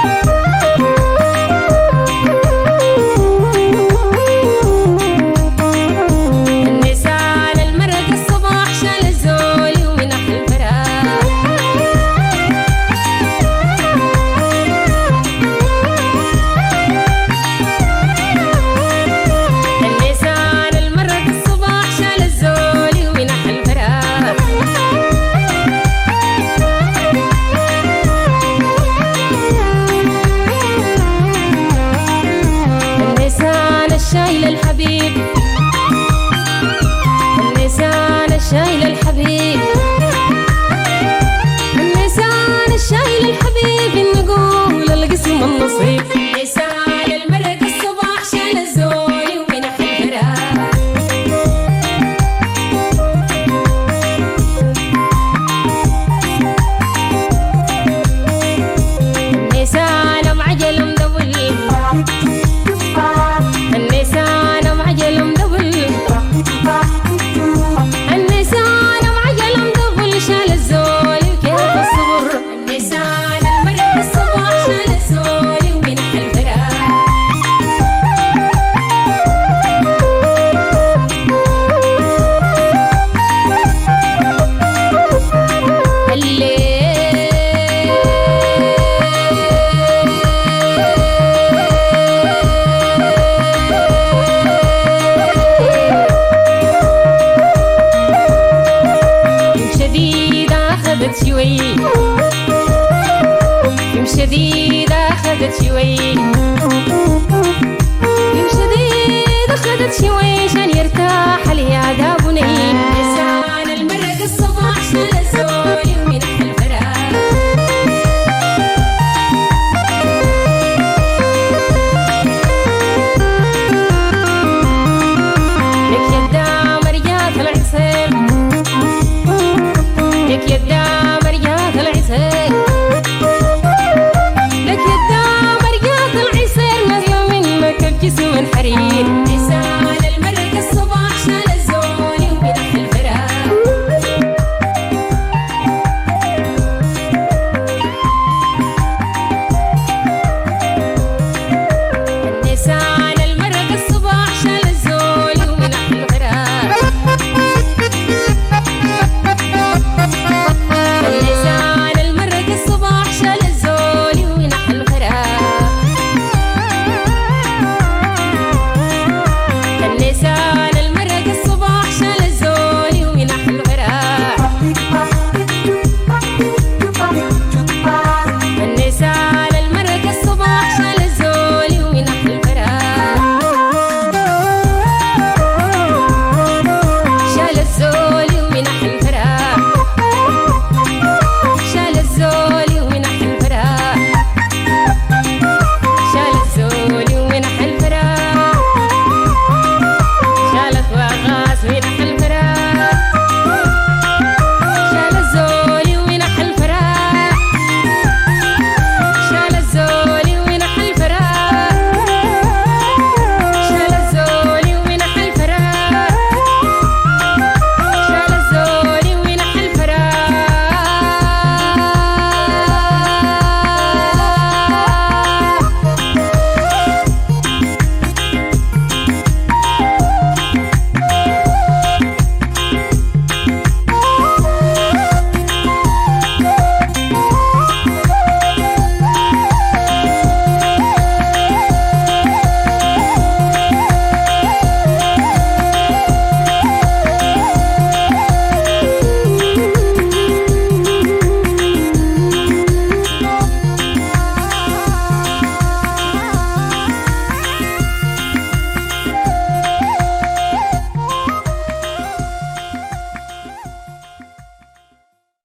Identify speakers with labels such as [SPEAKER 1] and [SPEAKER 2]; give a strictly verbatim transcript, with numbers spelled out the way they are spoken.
[SPEAKER 1] شايل الحبيب، النسان الشايل الحبيب، النسان الشايل الحبيب، نقول القسم النصيب. نسان المرق الصباح شال الزول ومنح الفراق، النسان معجل مدول، النسان معجل مدول، النسان معجل مدول، شال الزول وكيف الصبر. النسان المرق الصباح شال الزول ومنح الفراق، أخذت شوي يم شديد، أخذت شوي يم شديد، أخذت شوي عشان يرتاح اليا دابوني. لسان المرق الصباح شال الزول